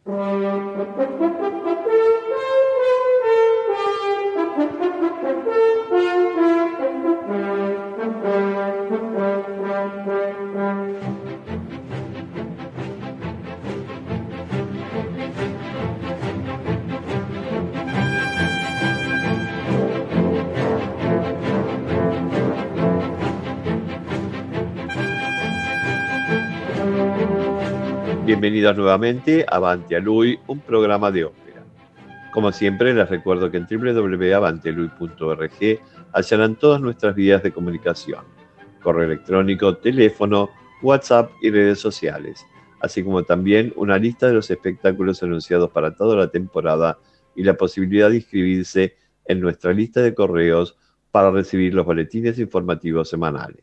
Bienvenidos nuevamente a Avanti a Lui, un programa de ópera. Como siempre, les recuerdo que en www.avantialui.org hallarán todas nuestras vías de comunicación: correo electrónico, teléfono, WhatsApp y redes sociales, así como también una lista de los espectáculos anunciados para toda la temporada y la posibilidad de inscribirse en nuestra lista de correos para recibir los boletines informativos semanales.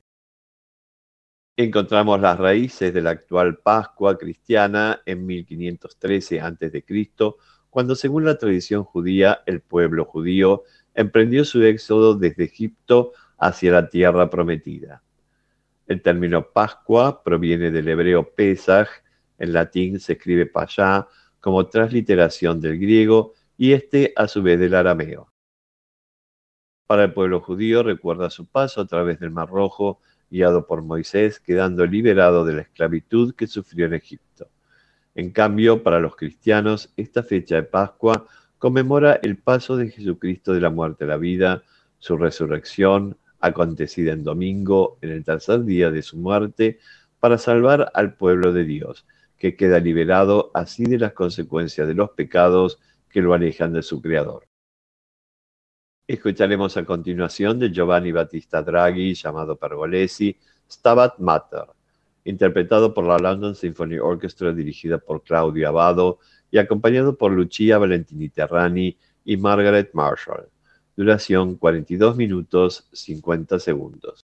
Encontramos las raíces de la actual Pascua cristiana en 1513 a.C., cuando, según la tradición judía, el pueblo judío emprendió su éxodo desde Egipto hacia la tierra prometida. El término Pascua proviene del hebreo Pesach, en latín se escribe Pashá, como transliteración del griego, y a su vez del arameo. Para el pueblo judío recuerda su paso a través del Mar Rojo, guiado por Moisés, quedando liberado de la esclavitud que sufrió en Egipto. En cambio, para los cristianos, esta fecha de Pascua conmemora el paso de Jesucristo de la muerte a la vida, su resurrección, acontecida en domingo, en el tercer día de su muerte, para salvar al pueblo de Dios, que queda liberado así de las consecuencias de los pecados que lo alejan de su Creador. Escucharemos a continuación de Giovanni Battista Draghi, llamado Pergolesi, Stabat Mater, interpretado por la London Symphony Orchestra dirigida por Claudio Abbado y acompañado por Lucia Valentini Terrani y Margaret Marshall. Duración 42 minutos 50 segundos.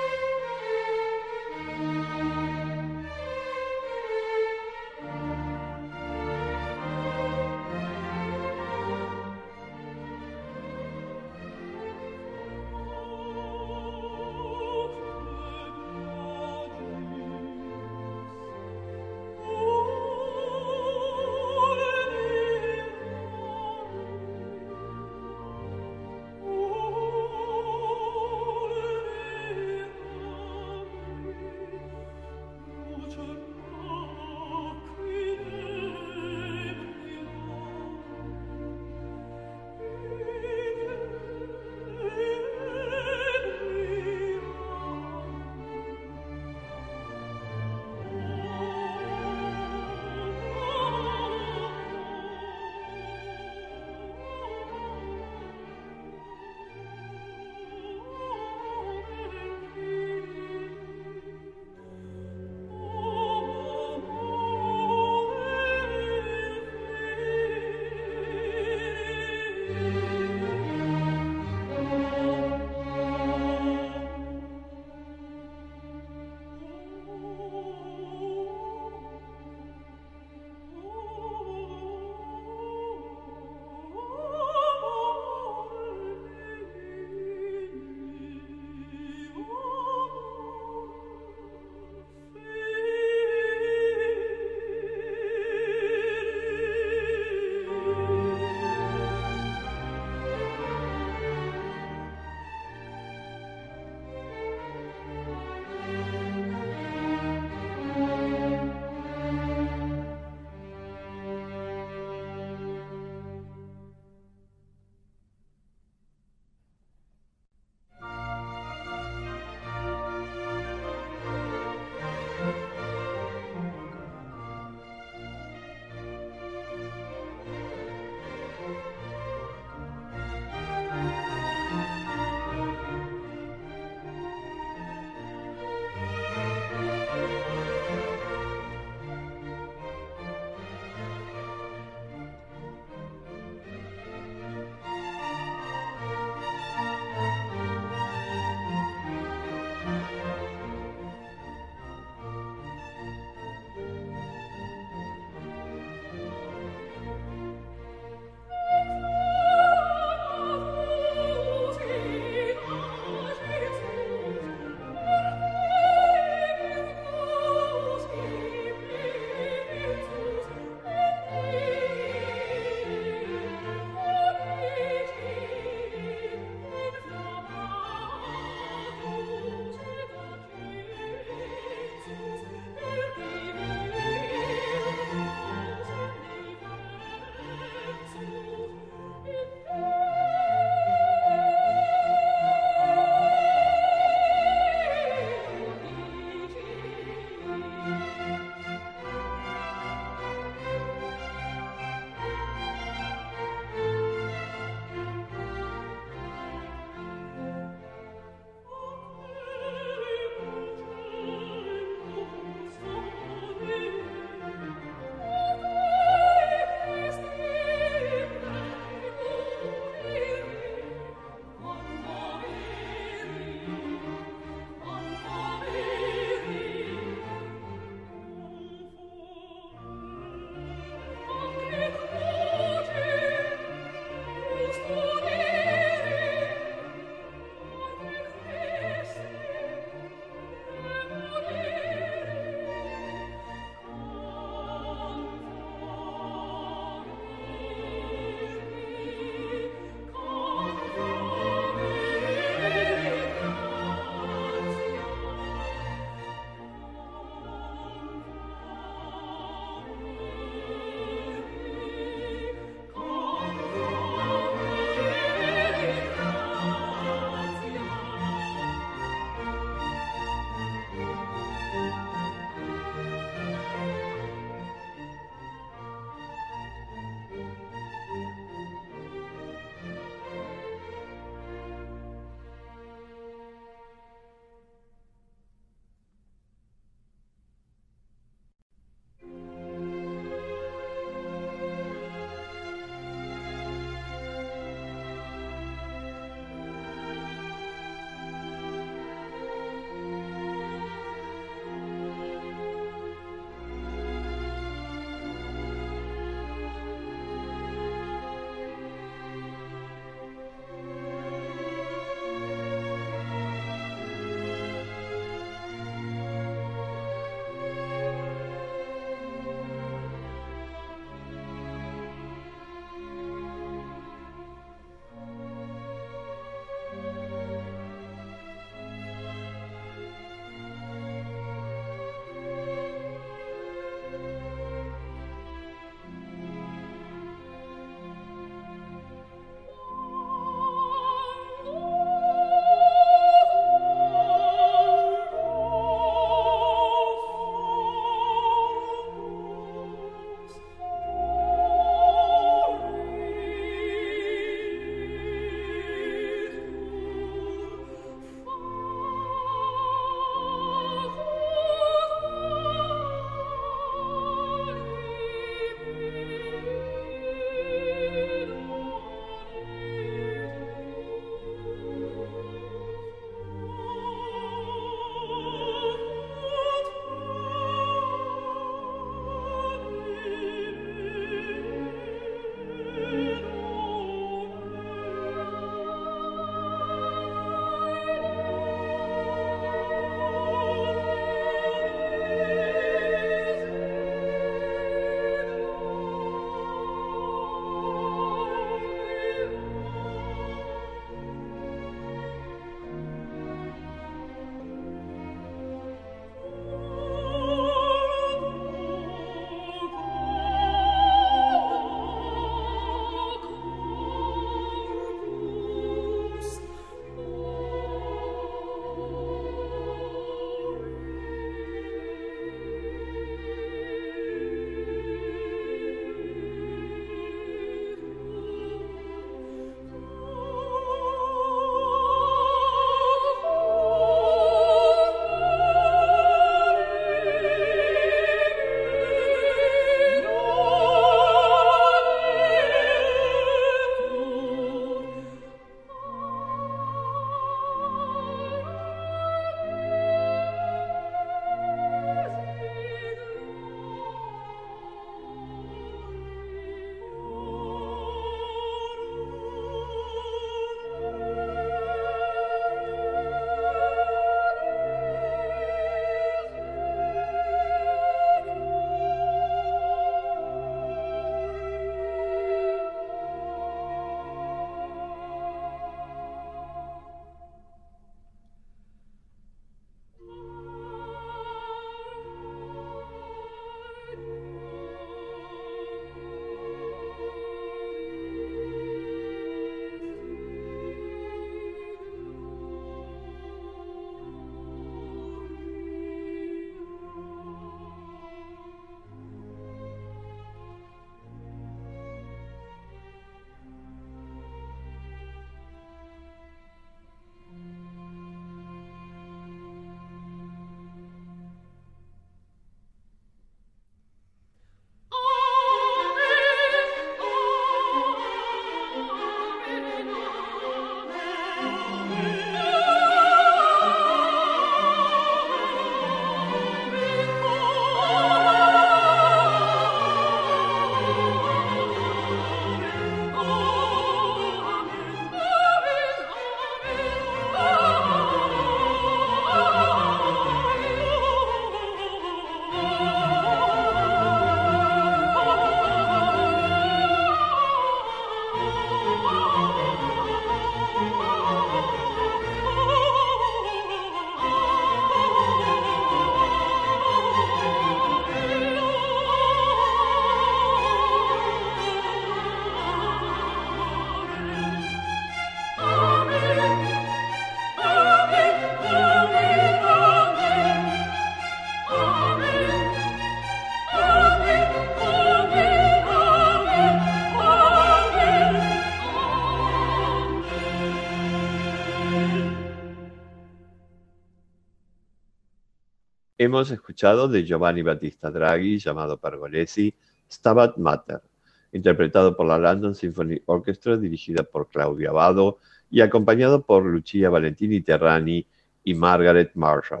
Hemos escuchado de Giovanni Battista Draghi, llamado Pergolesi, Stabat Mater, interpretado por la London Symphony Orchestra, dirigida por Claudio Abbado y acompañado por Lucia Valentini Terrani y Margaret Marshall.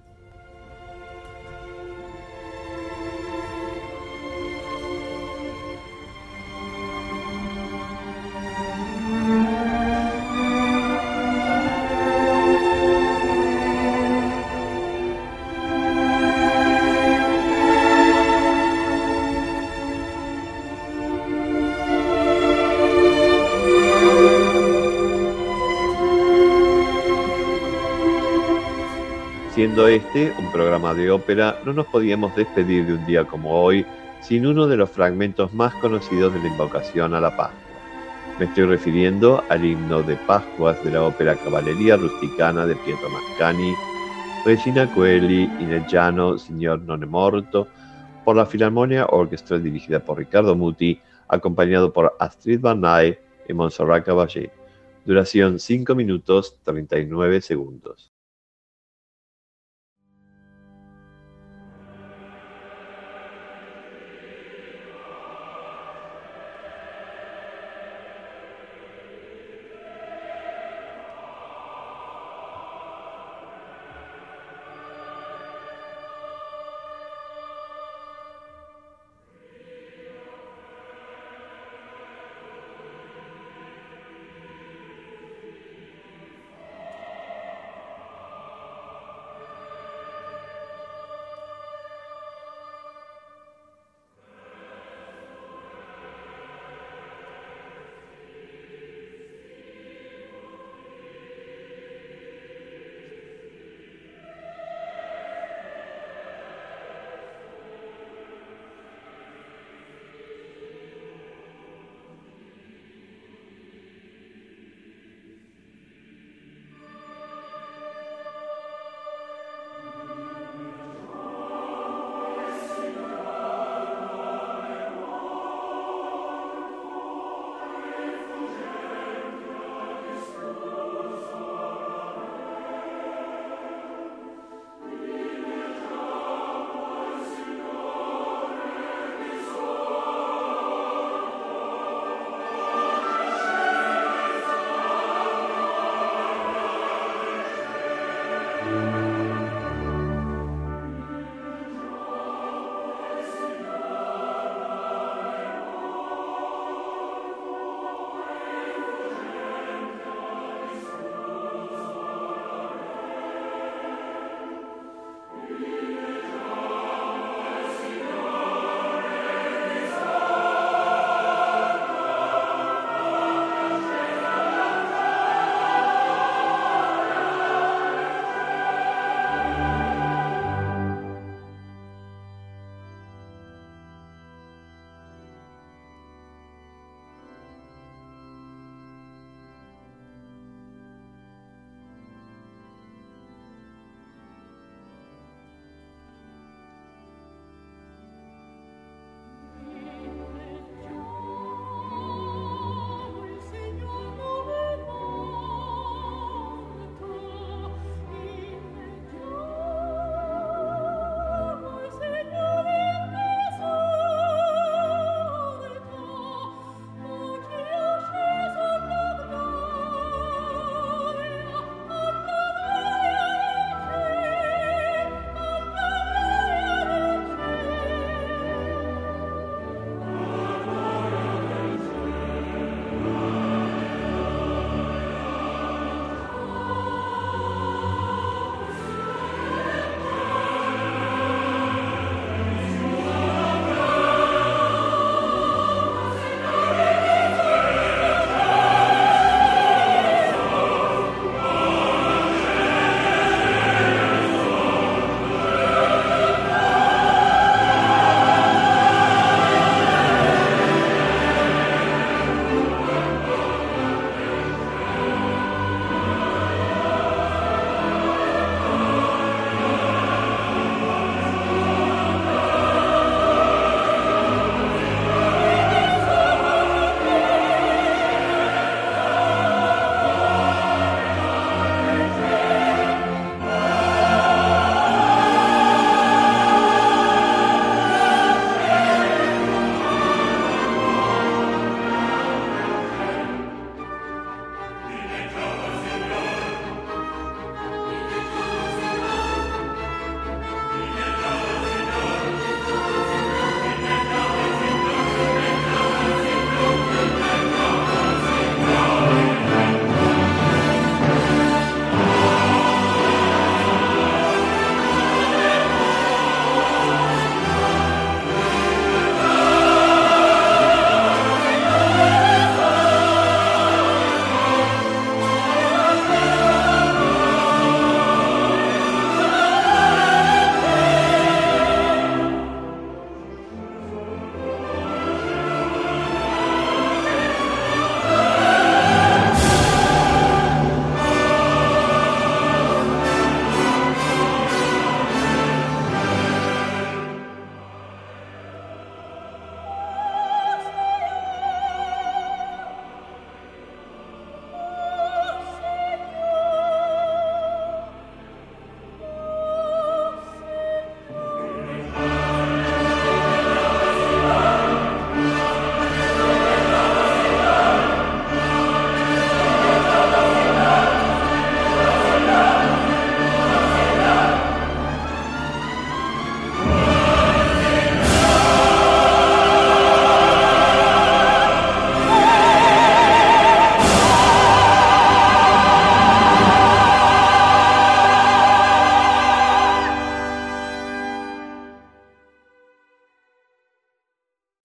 Siendo este un programa de ópera, no nos podíamos despedir de un día como hoy sin uno de los fragmentos más conocidos de la invocación a la Pascua. Me estoy refiriendo al himno de Pascuas de la ópera Cavalleria Rusticana de Pietro Mascagni, Regina Coeli Ineggiano Signor non è morto, por la Philharmonia Orchestra dirigida por Riccardo Muti, acompañado por Astrid Van Ay y Montserrat Caballé. Duración 5 minutos 39 segundos.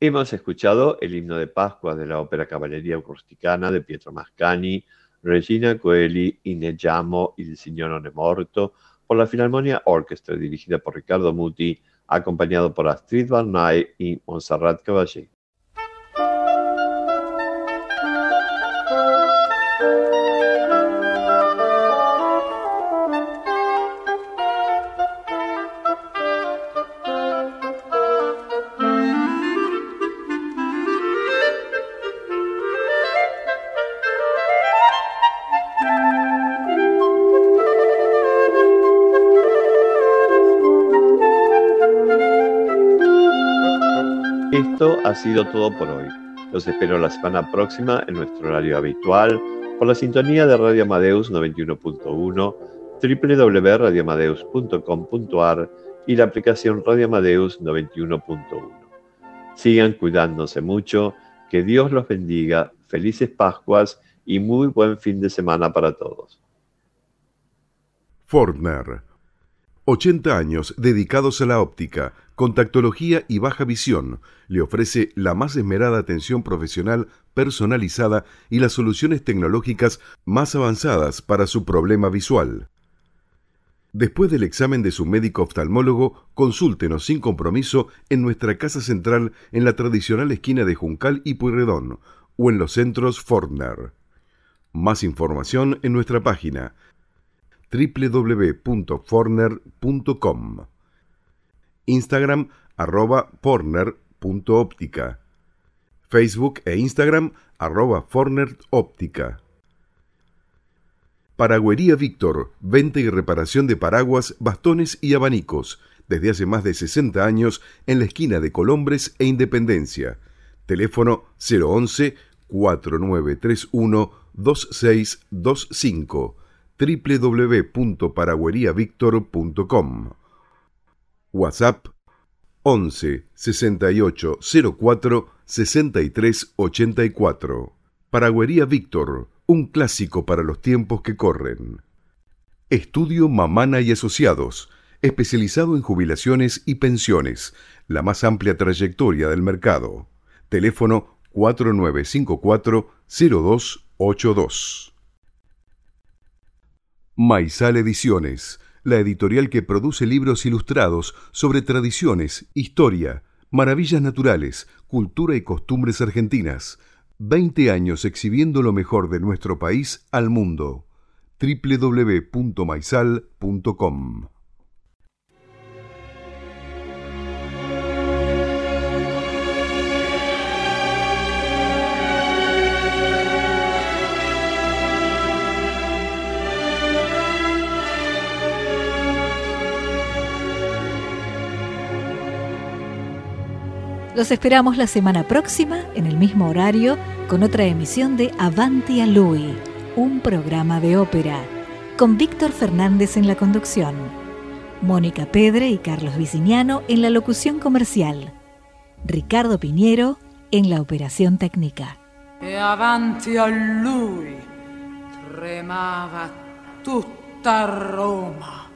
Hemos escuchado el himno de Pascua de la ópera Cavalleria Rusticana de Pietro Mascagni, Regina Coeli, Ineggiamo il Signore è morto, por la Filarmonia Orchestra dirigida por Ricardo Muti, acompañado por Astrid Varnay y Montserrat Caballé. Esto ha sido todo por hoy. Los espero la semana próxima en nuestro horario habitual por la sintonía de Radio Amadeus 91.1, www.radioamadeus.com.ar y la aplicación Radio Amadeus 91.1. Sigan cuidándose mucho, que Dios los bendiga, felices Pascuas y muy buen fin de semana para todos. Fortner, 80 años dedicados a la óptica, contactología y baja visión, le ofrece la más esmerada atención profesional personalizada y las soluciones tecnológicas más avanzadas para su problema visual. Después del examen de su médico oftalmólogo, consúltenos sin compromiso en nuestra casa central en la tradicional esquina de Juncal y Pueyrredón o en los centros Fortner. Más información en nuestra página www.fortner.com, Instagram @fortner.óptica, Facebook e Instagram @fortneroptica. Paragüería Víctor, venta y reparación de paraguas, bastones y abanicos, desde hace más de 60 años en la esquina de Colombres e Independencia. Teléfono 011-4931-2625, www.paragüeriavictor.com. WhatsApp 11 68 04 63 84. Paragüería Víctor, un clásico para los tiempos que corren. Estudio Mamana y Asociados, especializado en jubilaciones y pensiones, la más amplia trayectoria del mercado. Teléfono 4954-0282. Maizal Ediciones, la editorial que produce libros ilustrados sobre tradiciones, historia, maravillas naturales, cultura y costumbres argentinas. 20 años exhibiendo lo mejor de nuestro país al mundo. www.maizal.com. Los esperamos la semana próxima, en el mismo horario, con otra emisión de Avanti a Lui, un programa de ópera, con Víctor Fernández en la conducción, Mónica Pedre y Carlos Viciniano en la locución comercial, Ricardo Piñero en la operación técnica. E avanti a lui tremava tutta Roma.